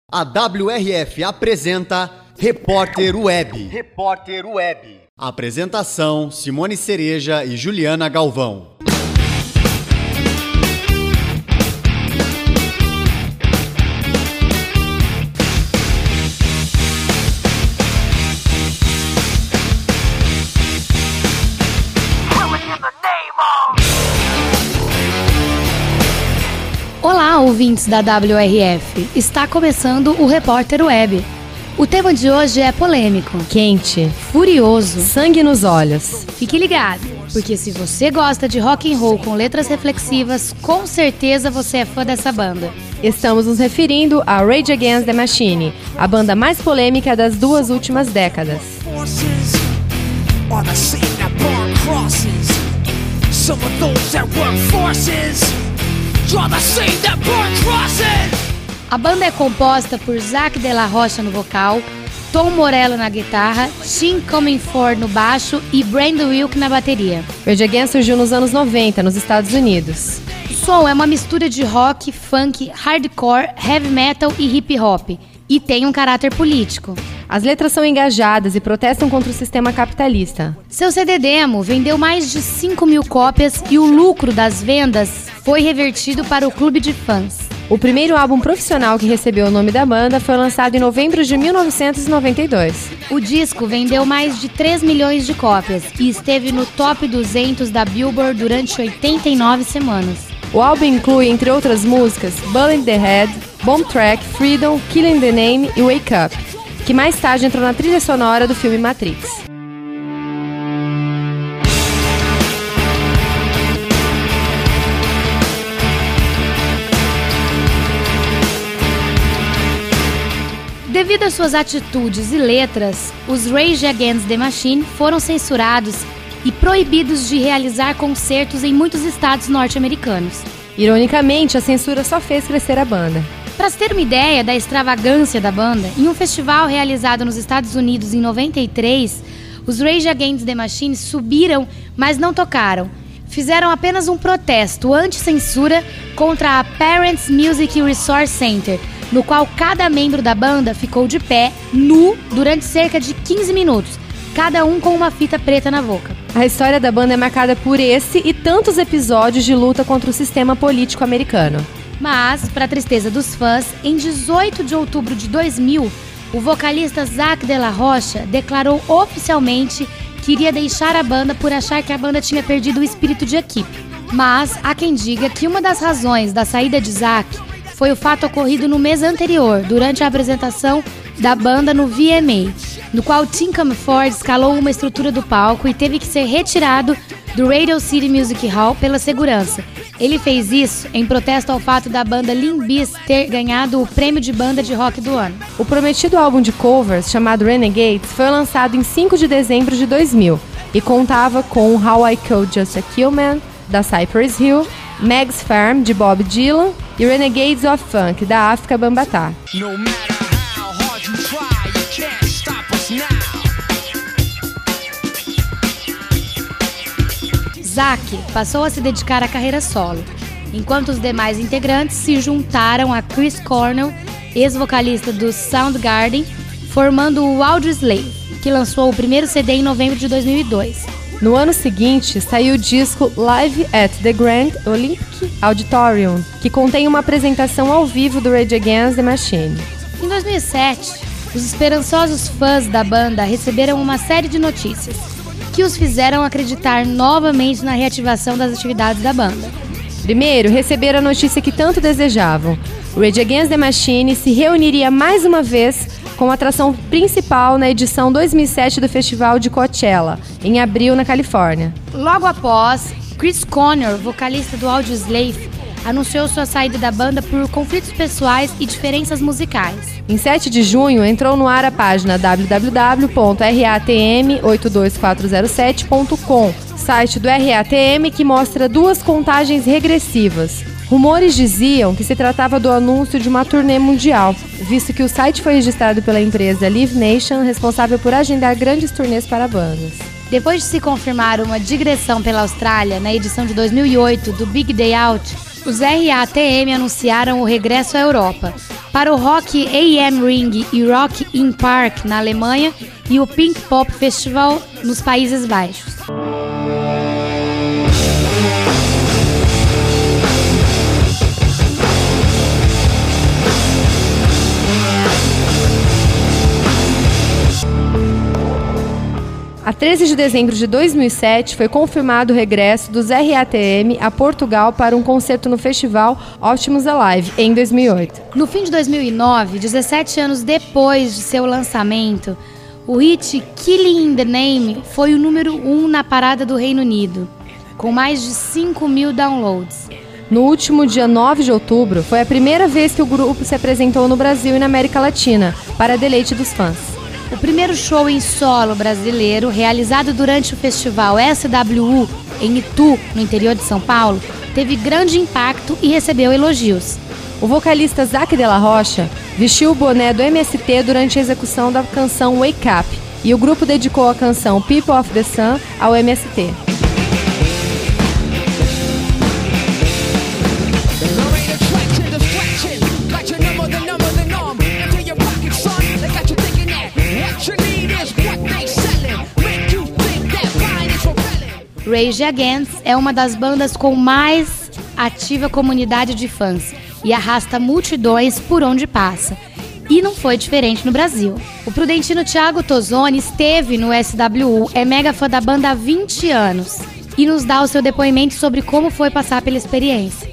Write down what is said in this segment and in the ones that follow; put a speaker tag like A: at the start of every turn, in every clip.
A: A WRF apresenta Repórter Web. Repórter Web. Apresentação: Simone Cereja e Juliana Galvão.
B: Olá, ouvintes da WRF! Está começando o Repórter Web. O tema de hoje é polêmico,
C: quente,
B: furioso,
C: sangue nos olhos.
B: Fique ligado, porque se você gosta de rock and roll com letras reflexivas, com certeza você é fã dessa banda.
C: Estamos nos referindo a Rage Against the Machine, a banda mais polêmica das duas últimas décadas.
B: A banda é composta por Zack de la Rocha no vocal, Tom Morello na guitarra, Tim Comerford no baixo e Brandon Wilk na bateria.
C: Rage Against surgiu nos anos 90, nos Estados Unidos.
B: O som é uma mistura de rock, funk, hardcore, heavy metal e hip hop, e tem um caráter político.
C: As letras são engajadas e protestam contra o sistema capitalista.
B: Seu CD demo vendeu mais de 5.000 cópias e o lucro das vendas foi revertido para o clube de fãs.
C: O primeiro álbum profissional que recebeu o nome da banda foi lançado em novembro de 1992.
B: O disco vendeu mais de 3 milhões de cópias e esteve no top 200 da Billboard durante 89 semanas.
C: O álbum inclui, entre outras músicas, Bullet in the Head, Bomb Track, Freedom, Killing the Name e Wake Up, que mais tarde entrou na trilha sonora do filme Matrix.
B: Devido às suas atitudes e letras, os Rage Against the Machine foram censurados e proibidos de realizar concertos em muitos estados norte-americanos.
C: Ironicamente, a censura só fez crescer a banda.
B: Para se ter uma ideia da extravagância da banda, em um festival realizado nos Estados Unidos em 93, os Rage Against the Machine subiram, mas não tocaram. Fizeram apenas um protesto anti-censura contra a Parents Music Resource Center, no qual cada membro da banda ficou de pé, nu, durante cerca de 15 minutos, cada um com uma fita preta na boca.
C: A história da banda é marcada por esse e tantos episódios de luta contra o sistema político americano.
B: Mas, para a tristeza dos fãs, em 18 de outubro de 2000, o vocalista Zack de la Rocha declarou oficialmente que iria deixar a banda por achar que a banda tinha perdido o espírito de equipe. Mas há quem diga que uma das razões da saída de Zack foi o fato ocorrido no mês anterior, durante a apresentação da banda no VMA, no qual Tim Comerford escalou uma estrutura do palco e teve que ser retirado do Radio City Music Hall pela segurança. Ele fez isso em protesto ao fato da banda Limp Bizkit ter ganhado o prêmio de banda de rock do ano.
C: O prometido álbum de covers, chamado Renegades, foi lançado em 5 de dezembro de 2000 e contava com How I Killed Just a Killman, da Cypress Hill, Meg's Farm, de Bob Dylan, e Renegades of Funk, da África Bambaataa.
B: Zack passou a se dedicar à carreira solo, enquanto os demais integrantes se juntaram a Chris Cornell, ex-vocalista do Soundgarden, formando o Audioslave, que lançou o primeiro CD em novembro de 2002.
C: No ano seguinte, saiu o disco Live at the Grand Olympic Auditorium, que contém uma apresentação ao vivo do Rage Against the Machine.
B: Em 2007, os esperançosos fãs da banda receberam uma série de notícias que os fizeram acreditar novamente na reativação das atividades da banda.
C: Primeiro, receberam a notícia que tanto desejavam. O Rage Against the Machine se reuniria mais uma vez com a atração principal na edição 2007 do Festival de Coachella, em abril, na Califórnia.
B: Logo após, Chris Cornell, vocalista do Audioslave, anunciou sua saída da banda por conflitos pessoais e diferenças musicais.
C: Em 7 de junho, entrou no ar a página www.ratm82407.com, site do RATM que mostra 2 contagens regressivas. Rumores diziam que se tratava do anúncio de uma turnê mundial, visto que o site foi registrado pela empresa Live Nation, responsável por agendar grandes turnês para bandas.
B: Depois de se confirmar uma digressão pela Austrália na edição de 2008 do Big Day Out, os RATM anunciaram o regresso à Europa, para o Rock AM Ring e Rock im Park na Alemanha e o Pink Pop Festival nos Países Baixos.
C: A 13 de dezembro de 2007, foi confirmado o regresso dos RATM a Portugal para um concerto no festival Optimus Alive, em 2008.
B: No fim de 2009, 17 anos depois de seu lançamento, o hit Killing in the Name foi o número 1 na parada do Reino Unido, com mais de 5.000 downloads.
C: No último dia 9 de outubro, foi a primeira vez que o grupo se apresentou no Brasil e na América Latina, para deleite dos fãs.
B: O primeiro show em solo brasileiro, realizado durante o festival SWU em Itu, no interior de São Paulo, teve grande impacto e recebeu elogios.
C: O vocalista Zac de la Rocha vestiu o boné do MST durante a execução da canção Wake Up, e o grupo dedicou a canção People of the Sun ao MST.
B: Rage Against é uma das bandas com mais ativa comunidade de fãs e arrasta multidões por onde passa. E não foi diferente no Brasil. O prudentino Thiago Tozzoni esteve no SWU, é mega fã da banda há 20 anos e nos dá o seu depoimento sobre como foi passar pela experiência.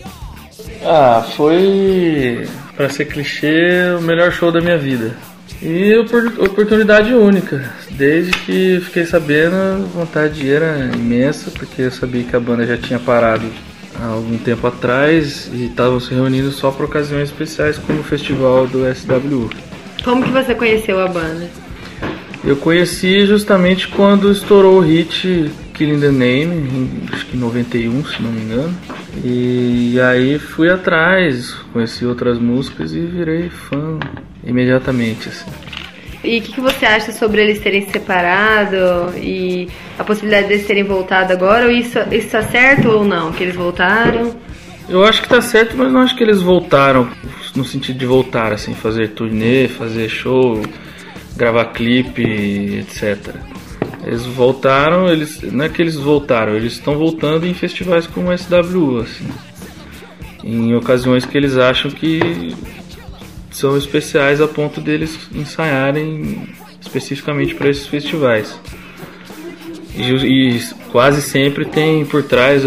D: Foi, pra ser clichê, o melhor show da minha vida. E oportunidade única. Desde que fiquei sabendo, a vontade era imensa, porque eu sabia que a banda já tinha parado há algum tempo atrás e estavam se reunindo só para ocasiões especiais, como o festival do SWU.
C: Como que você conheceu a banda?
D: Eu conheci justamente quando estourou o hit Killing the Name, acho que em 91, se não me engano. E aí fui atrás, conheci outras músicas e virei fã imediatamente, assim.
C: E o que você acha sobre eles terem se separado e a possibilidade de eles terem voltado agora? Ou isso está certo ou não, que eles voltaram?
D: Eu acho que tá certo, mas não acho que eles voltaram no sentido de voltar, assim, fazer turnê, fazer show, gravar clipe, etc. Eles voltaram, não é que eles voltaram, eles estão voltando em festivais como o SWU, assim, em ocasiões que eles acham que são especiais a ponto deles ensaiarem especificamente para esses festivais. E quase sempre tem por trás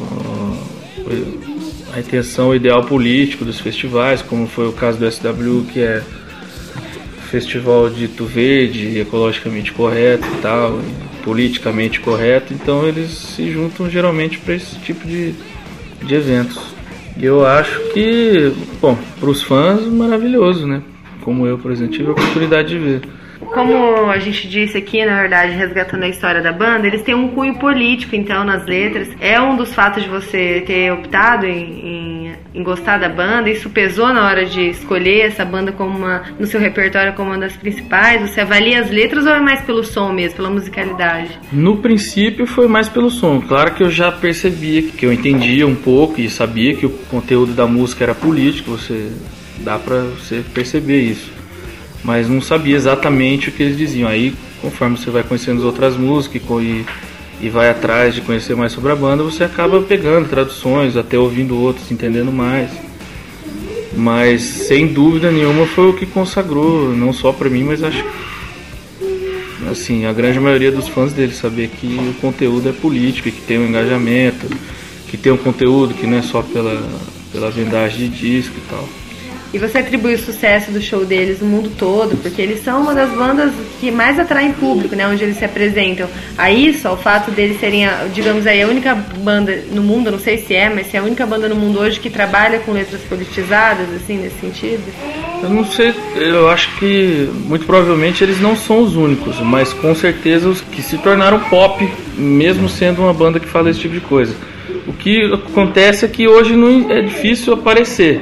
D: a intenção, o ideal político dos festivais, como foi o caso do SWU, que é festival dito verde, ecologicamente correto e tal, politicamente correto. Então eles se juntam geralmente para esse tipo de eventos. E eu acho que, bom, para os fãs, maravilhoso, né? Como eu, por exemplo, tive a oportunidade de ver.
C: Como a gente disse aqui, na verdade, resgatando a história da banda, eles têm um cunho político, então, nas letras. É um dos fatos de você ter optado em gostar da banda? Isso pesou na hora de escolher essa banda como no seu repertório como uma das principais? Você avalia as letras ou é mais pelo som mesmo, pela musicalidade? No princípio foi mais pelo som. Claro que eu já percebia, que eu entendia um pouco e sabia que o conteúdo da música era político, dá pra você perceber isso. Mas não sabia exatamente o que eles diziam. Aí, conforme você vai conhecendo as outras músicas e vai atrás de conhecer mais sobre a banda, você acaba pegando traduções, até ouvindo outros, entendendo mais. Mas, sem dúvida nenhuma, foi o que consagrou, não só pra mim, mas acho que assim, a grande maioria dos fãs dele, saber que o conteúdo é político, que tem um engajamento, que tem um conteúdo que não é só pela vendagem de disco e tal. E você atribui o sucesso do show deles no mundo todo, porque eles são uma das bandas que mais atraem público, né, onde eles se apresentam. A isso, ao fato deles serem, digamos aí, a única banda no mundo, não sei se é, mas se é a única banda no mundo hoje que trabalha com letras politizadas, assim, nesse sentido? Eu não sei, eu acho que muito provavelmente eles não são os únicos, mas com certeza os que se tornaram pop, mesmo sendo uma banda que fala esse tipo de coisa. O que acontece é que hoje não é difícil aparecer.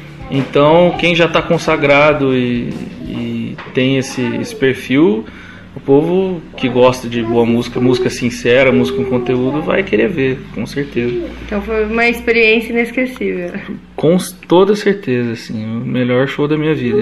C: Então, quem já está consagrado e tem esse perfil,
D: O povo que gosta de boa música, música sincera, música com conteúdo, vai querer ver, com certeza.
C: Então foi uma experiência inesquecível.
D: Com toda certeza, assim, o melhor show da minha vida.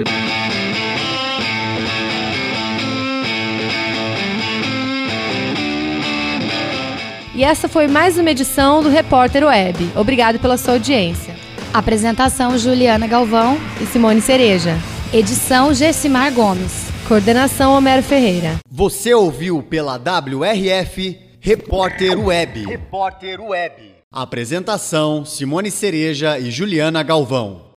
C: E essa foi mais uma edição do Repórter Web. Obrigado pela sua audiência.
B: Apresentação Juliana Galvão
C: e Simone Cereja.
B: Edição Gessimar Gomes.
C: Coordenação Homero Ferreira.
A: Você ouviu pela WRF Repórter Web. Repórter Web. Apresentação Simone Cereja e Juliana Galvão.